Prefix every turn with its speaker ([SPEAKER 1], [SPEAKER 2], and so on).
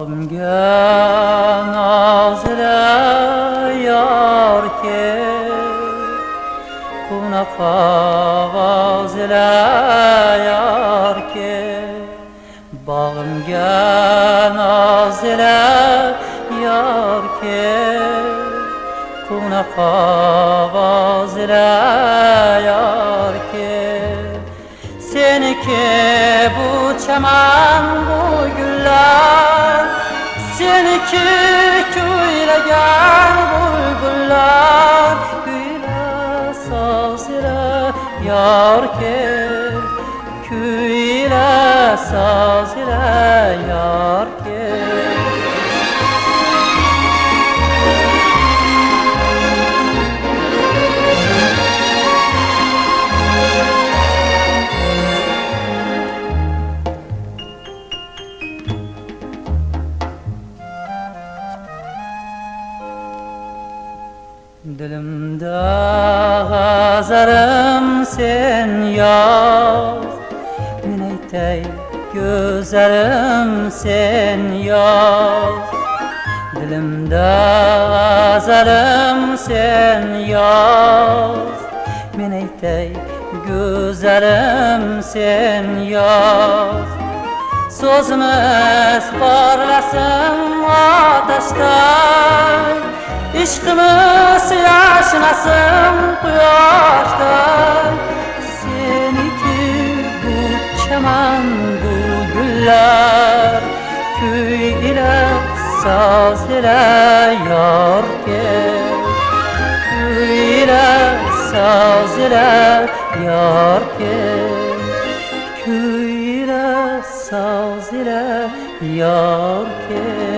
[SPEAKER 1] Bağımga naz ile yar ke, Kunaqa gaz ile yar ke. Bağımga naz ile yar ke, Kunaqa gaz ile yar ke. Seniki bu çaman bu güller, Seniki kuylagan bulbullar, Kuyla saz ile yar ke, Kuyla saz ile yar ke. Dilimde gazarım sen yaz, Mineytey gözlerim sen yaz. Dilimde gazarım sen yaz, Mineytey gözlerim sen yaz. Sözümüz parlasın ateşten, İşkımız yaşanasın quyoshdan. Seniki bu çaman bu güller, Kuy ile saz ile yar ke, Kuy ile saz ile yar ke, Kuy ile saz ile yar ke.